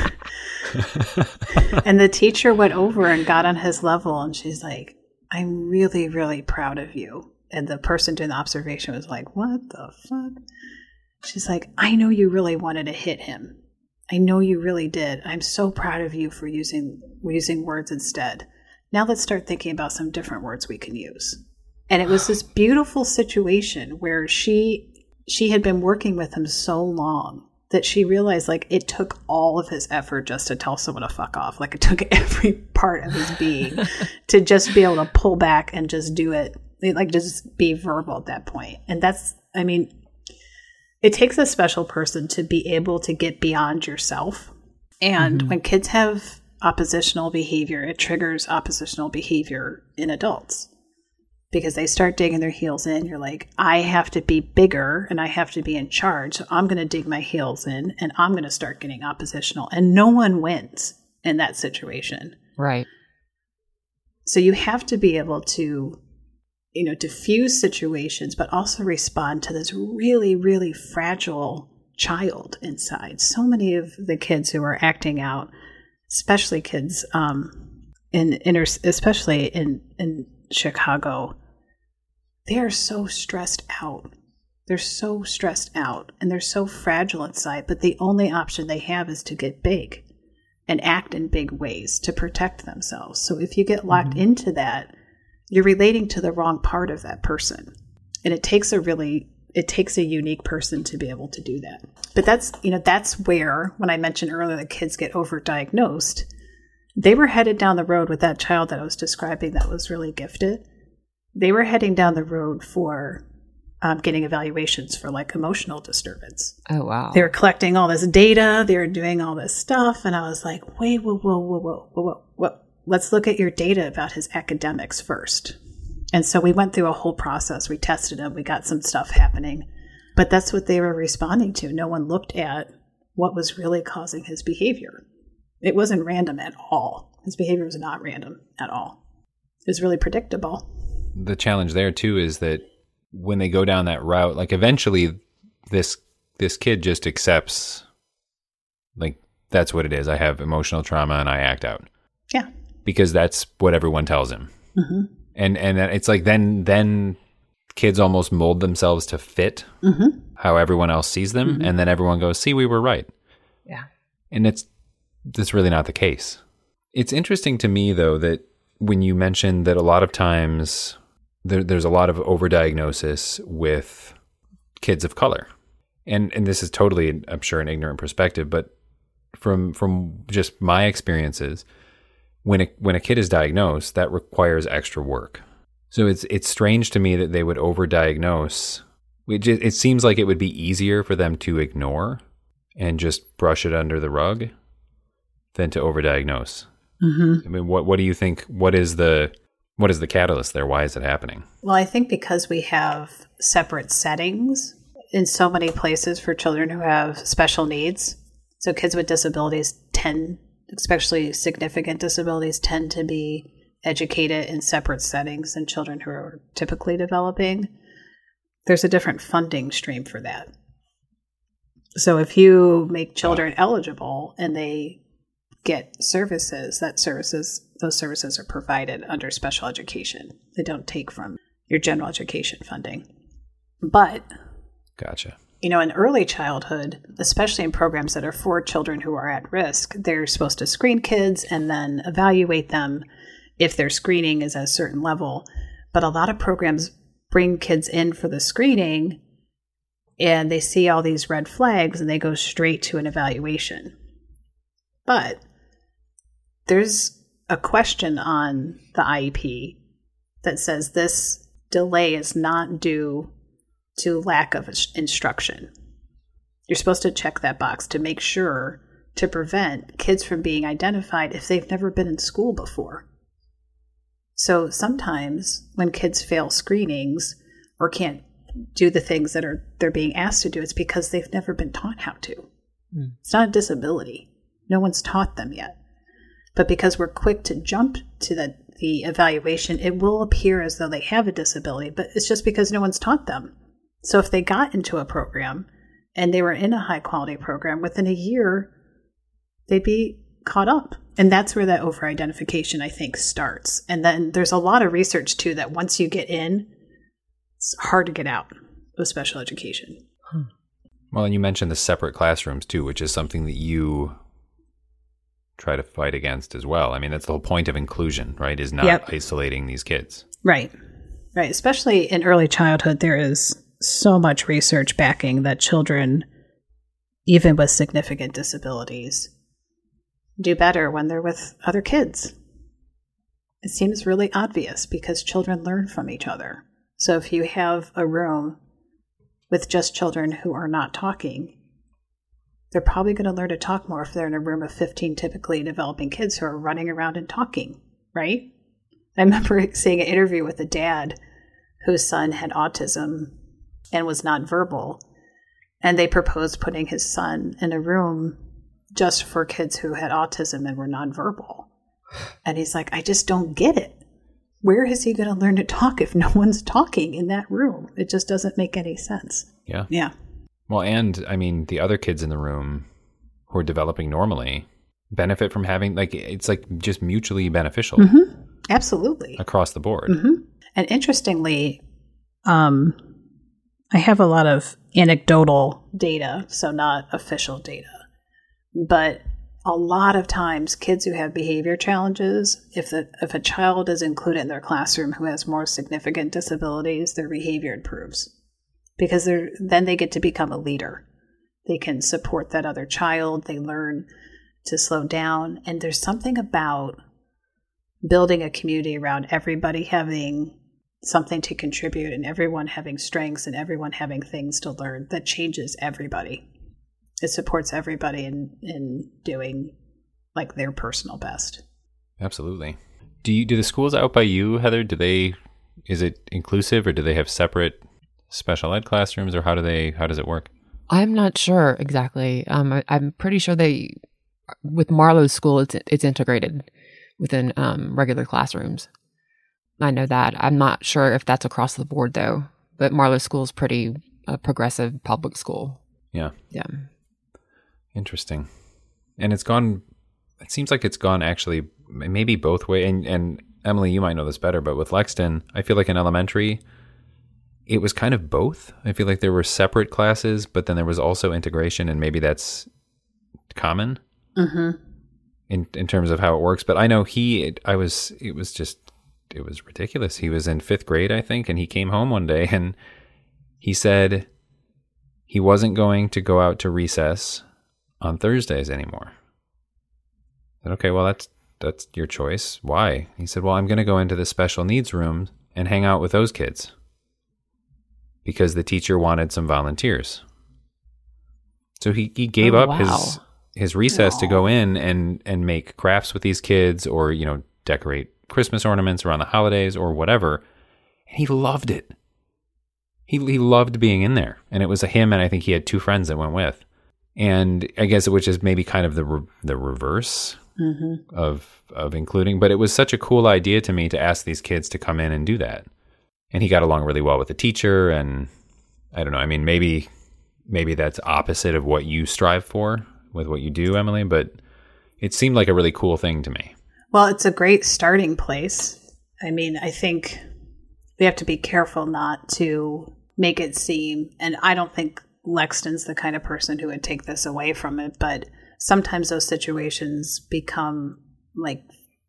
and the teacher went over and got on his level, and she's like, I'm really, really proud of you. And the person doing the observation was like, what the fuck? She's like, I know you really wanted to hit him. I know you really did. I'm so proud of you for using using words instead. Now let's start thinking about some different words we can use. And it was this beautiful situation where she she had been working with him so long that she realized like it took all of his effort just to tell someone to fuck off. Like it took every part of his being to just be able to pull back and just do it, like just be verbal at that point. And that's, I mean, it takes a special person to be able to get beyond yourself. And mm-hmm. when kids have oppositional behavior, it triggers oppositional behavior in adults. Because they start digging their heels in. You're like, I have to be bigger and I have to be in charge. So I'm going to dig my heels in and I'm going to start getting oppositional. And no one wins in that situation. Right. So you have to be able to, you know, diffuse situations, but also respond to this really, really fragile child inside. So many of the kids who are acting out, especially kids um, in inner, especially in, in Chicago, they are so stressed out. They're so stressed out and they're so fragile inside, but the only option they have is to get big and act in big ways to protect themselves. So if you get locked mm-hmm. into that, you're relating to the wrong part of that person. And it takes a really, it takes a unique person to be able to do that. But that's, you know, that's where, when I mentioned earlier that kids get overdiagnosed, they were headed down the road with that child that I was describing that was really gifted. They were heading down the road for um, getting evaluations for like emotional disturbance. Oh, wow. They were collecting all this data. They were doing all this stuff. And I was like, wait, whoa, whoa, whoa, whoa, whoa, whoa, whoa. Let's look at your data about his academics first. And so we went through a whole process. We tested him. We got some stuff happening. But that's what they were responding to. No one looked at what was really causing his behavior. It wasn't random at all. His behavior was not random at all. It was really predictable. The challenge there too is that when they go down that route, like eventually this this kid just accepts, like, that's what it is. I have emotional trauma and I act out. Yeah. Because that's what everyone tells him. Mm-hmm. And and it's like then then kids almost mold themselves to fit mm-hmm. how everyone else sees them. Mm-hmm. And then everyone goes, see, we were right. Yeah. And it's that's really not the case. It's interesting to me, though, that when you mentioned that a lot of times there, there's a lot of overdiagnosis with kids of color. And and this is totally, I'm sure, an ignorant perspective, but from from just my experiences, when a, when a kid is diagnosed, that requires extra work. So it's it's strange to me that they would overdiagnose. It, just, it seems like it would be easier for them to ignore and just brush it under the rug than to overdiagnose. Mm-hmm. I mean, what what do you think? What is the what is the catalyst there? Why is it happening? Well, I think because we have separate settings in so many places for children who have special needs. So kids with disabilities tend, especially significant disabilities, tend to be educated in separate settings than children who are typically developing. There's a different funding stream for that. So if you make children eligible and they get services, that services, those services are provided under special education. They don't take from your general education funding. But, gotcha. You know, in early childhood, especially in programs that are for children who are at risk, they're supposed to screen kids and then evaluate them if their screening is at a certain level. But a lot of programs bring kids in for the screening and they see all these red flags and they go straight to an evaluation. But there's a question on the I E P that says this delay is not due to lack of instruction. You're supposed to check that box to make sure to prevent kids from being identified if they've never been in school before. So sometimes when kids fail screenings or can't do the things that are they're being asked to do, it's because they've never been taught how to. Mm. It's not a disability. No one's taught them yet. But because we're quick to jump to the, the evaluation, it will appear as though they have a disability, but it's just because no one's taught them. So if they got into a program and they were in a high quality program, within a year, they'd be caught up. And that's where that over-identification, I think, starts. And then there's a lot of research, too, that once you get in, it's hard to get out of special education. Hmm. Well, and you mentioned the separate classrooms, too, which is something that you try to fight against as well. I mean, that's the whole point of inclusion, right, is not yep. isolating these kids. Right. Right. Especially in early childhood, there is so much research backing that children, even with significant disabilities, do better when they're with other kids. It seems really obvious because children learn from each other. So if you have a room with just children who are not talking, they're probably going to learn to talk more if they're in a room of fifteen typically developing kids who are running around and talking, right? I remember seeing an interview with a dad whose son had autism and was nonverbal, and they proposed putting his son in a room just for kids who had autism and were nonverbal. And he's like, I just don't get it. Where is he going to learn to talk if no one's talking in that room? It just doesn't make any sense. Yeah. Yeah. Well, and I mean, the other kids in the room who are developing normally benefit from having, like, it's like just mutually beneficial. Mm-hmm. Absolutely. Across the board. Mm-hmm. And interestingly, um, I have a lot of anecdotal data, so not official data. But a lot of times, kids who have behavior challenges, if the, if a child is included in their classroom who has more significant disabilities, their behavior improves. Because they're, then they get to become a leader. They can support that other child. They learn to slow down. And there's something about building a community around everybody having something to contribute and everyone having strengths and everyone having things to learn that changes everybody. It supports everybody in, in doing like their personal best. Absolutely. Do you do the schools out by you, Heather? Do they, is it inclusive or do they have separate special ed classrooms, or how do they, how does it work? I'm not sure exactly. Um, I, I'm pretty sure they, with Marlowe's school, it's it's integrated within um, regular classrooms. I know that. I'm not sure if that's across the board though. But Marlowe's school is pretty uh, progressive public school. Yeah. Yeah. Interesting. And it's gone, it seems like it's gone actually maybe both ways. And, and Emily, you might know this better, but with Lexton, I feel like in elementary, it was kind of both. I feel like there were separate classes, but then there was also integration, and maybe that's common mm-hmm. in in terms of how it works. But I know he, it, I was, it was just, it was ridiculous. He was in fifth grade, I think, and he came home one day and he said he wasn't going to go out to recess on Thursdays anymore. I said, okay, well, that's that's your choice. Why? He said, well, I'm going to go into the special needs room and hang out with those kids because the teacher wanted some volunteers. So he, he gave oh, up wow. his his recess Aww. to go in and, and make crafts with these kids, or, you know, decorate Christmas ornaments around the holidays or whatever. And he loved it. He he loved being in there. And it was a him, and I think he had two friends that went with. And I guess which is maybe kind of the re- the reverse Mm-hmm. of of including, but it was such a cool idea to me to ask these kids to come in and do that. And he got along really well with the teacher, and I don't know, I mean, maybe maybe that's opposite of what you strive for with what you do, Emily, but it seemed like a really cool thing to me. Well, it's a great starting place. I mean, I think we have to be careful not to make it seem, and I don't think Lexton's the kind of person who would take this away from it, but sometimes those situations become like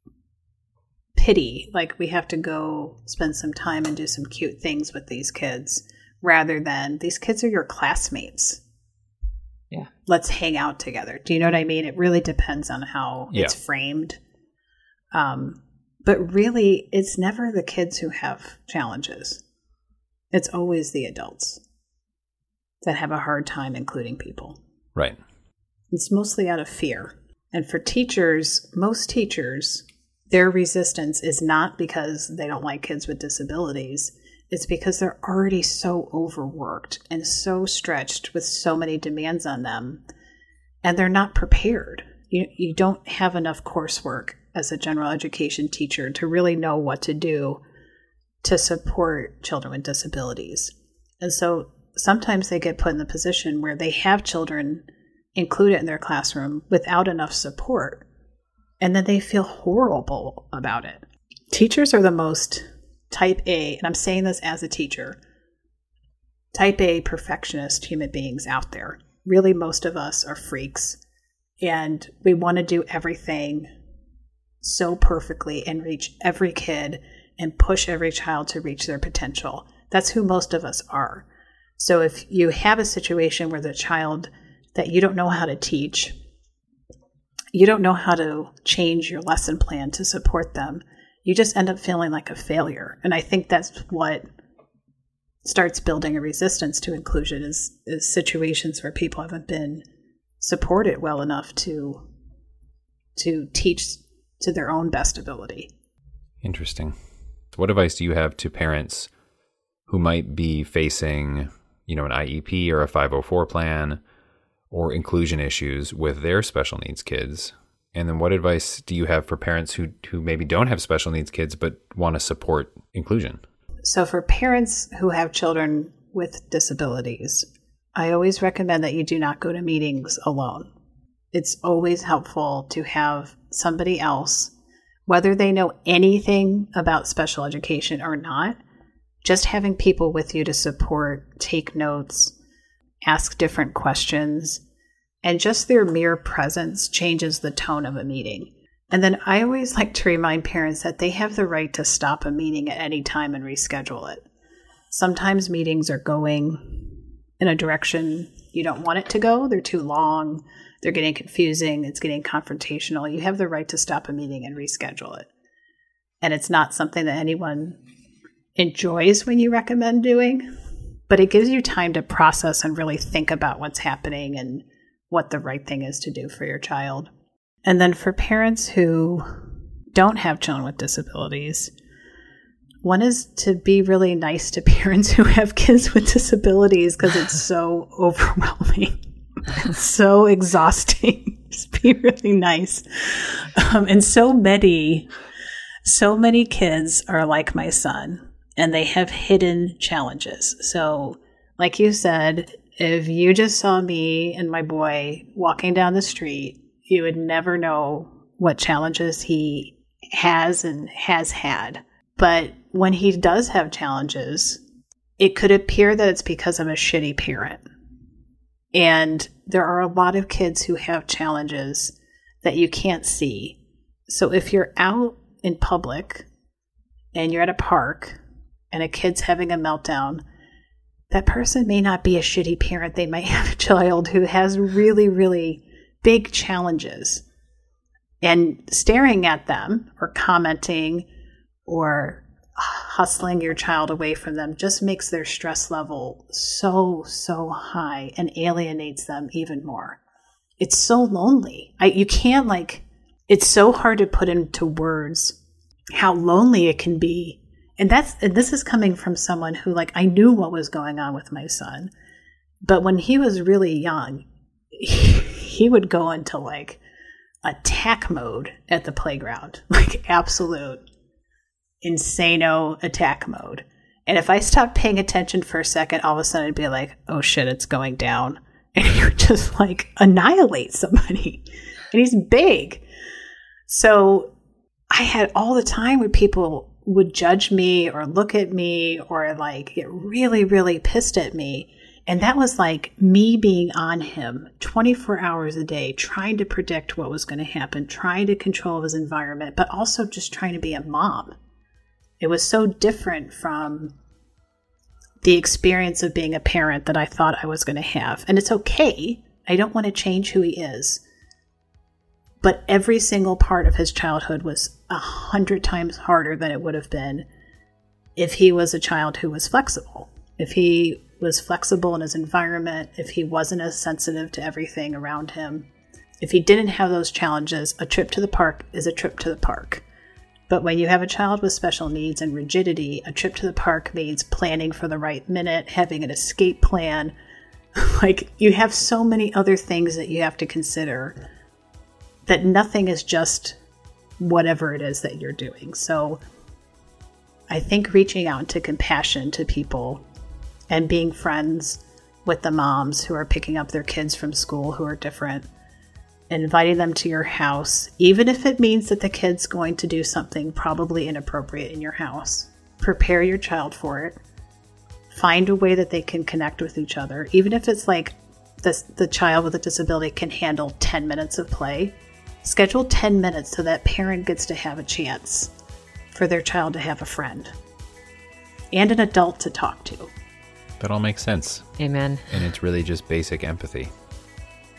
pity. Like we have to go spend some time and do some cute things with these kids rather than these kids are your classmates. Yeah. Let's hang out together. Do you know what I mean? It really depends on how Yeah. it's framed. Um, but really, it's never the kids who have challenges. It's always the adults that have a hard time including people. Right. It's mostly out of fear. And for teachers, most teachers, their resistance is not because they don't like kids with disabilities. It's because they're already so overworked and so stretched with so many demands on them, and they're not prepared. You, you don't have enough coursework as a general education teacher to really know what to do to support children with disabilities. And so sometimes they get put in the position where they have children included in their classroom without enough support, and then they feel horrible about it. Teachers are the most type A, and I'm saying this as a teacher, type A perfectionist human beings out there. Really, most of us are freaks, and we want to do everything so perfectly and reach every kid and push every child to reach their potential. That's who most of us are. So if you have a situation where the child that you don't know how to teach, you don't know how to change your lesson plan to support them, you just end up feeling like a failure. And I think that's what starts building a resistance to inclusion is, is situations where people haven't been supported well enough to to teach to their own best ability. Interesting. What advice do you have to parents who might be facing, you know, an I E P or a five oh four plan or inclusion issues with their special needs kids? And then what advice do you have for parents who, who maybe don't have special needs kids but want to support inclusion? So for parents who have children with disabilities, I always recommend that you do not go to meetings alone. It's always helpful to have somebody else, whether they know anything about special education or not, just having people with you to support, take notes, ask different questions, and just their mere presence changes the tone of a meeting. And then I always like to remind parents that they have the right to stop a meeting at any time and reschedule it. Sometimes meetings are going in a direction you don't want it to go. They're too long. They're getting confusing. It's getting confrontational. You have the right to stop a meeting and reschedule it. And it's not something that anyone enjoys when you recommend doing, but it gives you time to process and really think about what's happening and what the right thing is to do for your child. And then for parents who don't have children with disabilities, one is to be really nice to parents who have kids with disabilities because it's so overwhelming. It's so exhausting. Just be really nice. Um, and so many, so many kids are like my son, and they have hidden challenges. So like you said, if you just saw me and my boy walking down the street, you would never know what challenges he has and has had. But when he does have challenges, it could appear that it's because I'm a shitty parent. And there are a lot of kids who have challenges that you can't see. So if you're out in public and you're at a park and a kid's having a meltdown, that person may not be a shitty parent. They might have a child who has really, really big challenges. And staring at them or commenting or hustling your child away from them just makes their stress level so, so high and alienates them even more. It's so lonely. I, you can't like, it's so hard to put into words how lonely it can be. And that's, and this is coming from someone who like, I knew what was going on with my son, but when he was really young, he, he would go into like attack mode at the playground, like absolute insano attack mode. And if I stopped paying attention for a second, all of a sudden I'd be like, oh shit, it's going down. And he would just like annihilate somebody. And he's big. So I had all the time where people would judge me or look at me or like get really, really pissed at me. And that was like me being on him twenty-four hours a day, trying to predict what was going to happen, trying to control his environment, but also just trying to be a mom. It was so different from the experience of being a parent that I thought I was going to have. And it's okay. I don't want to change who he is. But every single part of his childhood was a hundred times harder than it would have been if he was a child who was flexible. If he was flexible in his environment, if he wasn't as sensitive to everything around him, if he didn't have those challenges, a trip to the park is a trip to the park. But when you have a child with special needs and rigidity, a trip to the park means planning for the right minute, having an escape plan. Like, you have so many other things that you have to consider that nothing is just whatever it is that you're doing. So I think reaching out to compassion to people and being friends with the moms who are picking up their kids from school who are different, inviting them to your house, even if it means that the kid's going to do something probably inappropriate in your house. Prepare your child for it. Find a way that they can connect with each other. Even if it's like the, the child with a disability can handle ten minutes of play, schedule ten minutes so that parent gets to have a chance for their child to have a friend and an adult to talk to. That all makes sense. Amen. And it's really just basic empathy.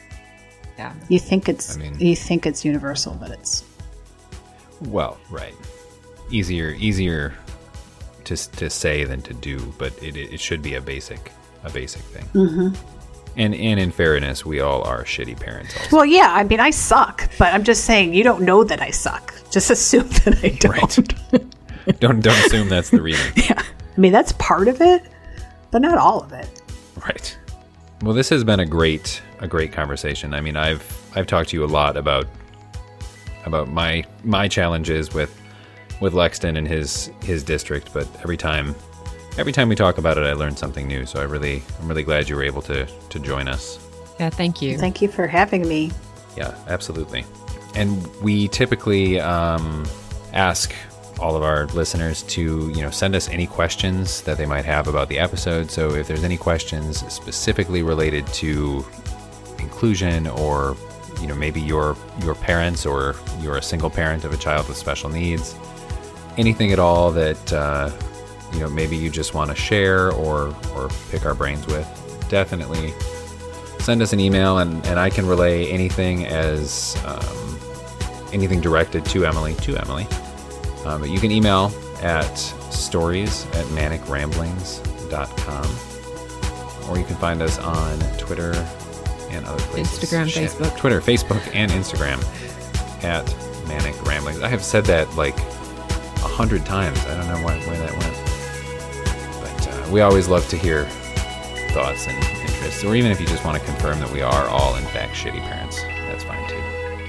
Yeah. You think it's I mean- you think it's universal, but it's Well, right. Easier, easier to to say than to do, but it it should be a basic a basic thing. Mm-hmm. And and in fairness, we all are shitty parents. Also. well, yeah. I mean, I suck, but I'm just saying you don't know that I suck. Just assume that I don't. Right. don't don't assume that's the reason. Yeah. I mean, that's part of it, but not all of it. Right. Well, this has been a great a great conversation. I mean, I've I've talked to you a lot about about my my challenges with with Lexton and his his district, but every time every time we talk about it, I learn something new. So I really I'm really glad you were able to to join us. Yeah, thank you. Thank you for having me. Yeah, absolutely. And we typically um, ask all of our listeners to, you know, send us any questions that they might have about the episode. So if there's any questions specifically related to inclusion, or, you know, maybe your your parents, or you're a single parent of a child with special needs, anything at all that uh, you know, maybe you just want to share or or pick our brains with, definitely send us an email, and, and I can relay anything as um, anything directed to Emily to Emily. Uh, but you can email at stories at manic ramblings dot com, or you can find us on Twitter and other places. Instagram, Shit. Facebook. Twitter, Facebook, and Instagram at Manic Ramblings. I have said that like a hundred times. I don't know why, where that went. But uh, we always love to hear thoughts and interests, or even if you just want to confirm that we are all, in fact, shitty parents, that's fine too.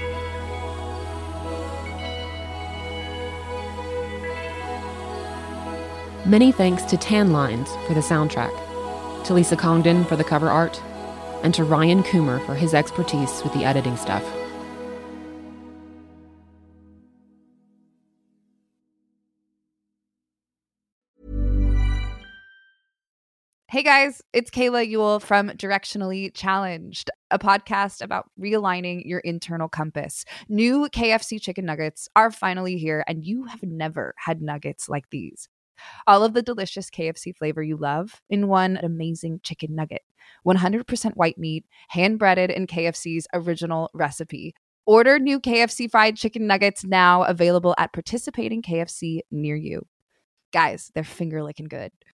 Many thanks to Tan Lines for the soundtrack, to Lisa Congdon for the cover art, and to Ryan Coomer for his expertise with the editing stuff. Hey guys, it's Kayla Ewell from Directionally Challenged, a podcast about realigning your internal compass. New K F C chicken nuggets are finally here, and you have never had nuggets like these. All of the delicious K F C flavor you love in one amazing chicken nugget. one hundred percent white meat, hand-breaded in K F C's original recipe. Order new K F C fried chicken nuggets now, available at participating K F C near you. Guys, they're finger-licking good.